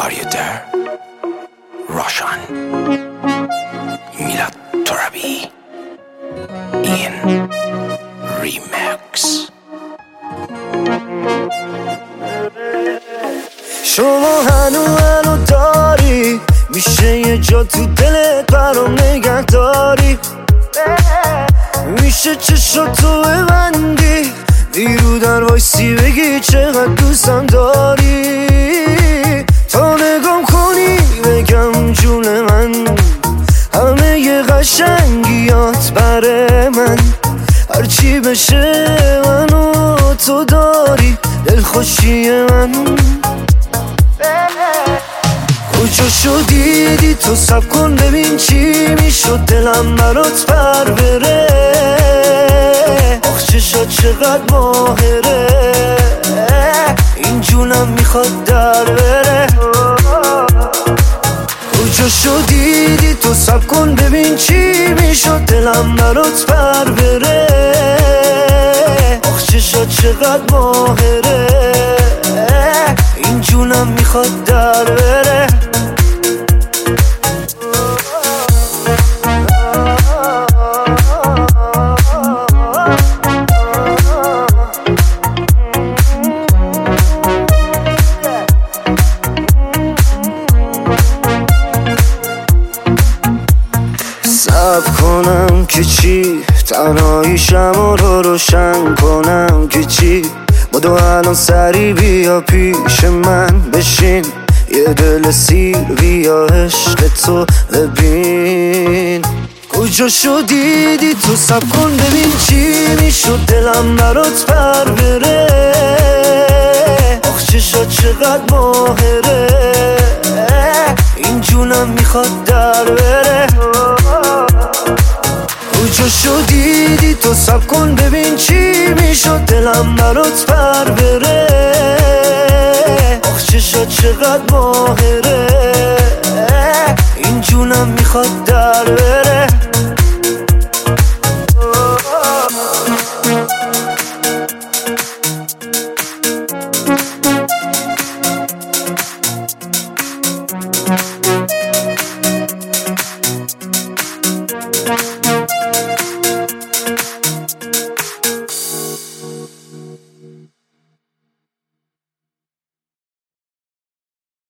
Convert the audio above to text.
آریادر روشن میلاد ترابی این ریمکس. شما هنو داری میشه یه جا تو دلت برام نگه داری، میشه چشاتو ببندی بیرو در وایسی بگی چقدر دوستم داری، تا نگام کنی بگم جون من همه ی قشنگیات بره من، هرچی بشه منو تو داری دلخوشی من. کجا شدیدی تو سب کن ببین چی میشد دلم برات پر بره، آخ چشات چقدر ماهره این جونم میخواد در بره. کجا شدیدی تو سب کن ببین چی میشد دلم برات پر بره، آخ چشات چقدر ماهره این جونم میخواد در بره. صبر کنم که چی تنهاییشم رو روشن کنم که چی، بدو الان سری بیا پیش من بشین یه دل سیر بیا عشق تو ببین. کجا شدیدی تو سب کن ببین چی میشد دلم برات پر بره، آخ چشات چقدر ماهره این جونم میخواد در بره. کجا شدیدی تو سب کن ببین چی میشد دلم برات پر بره، آخ چشات چقدر ماهره این جونم میخواد در بره.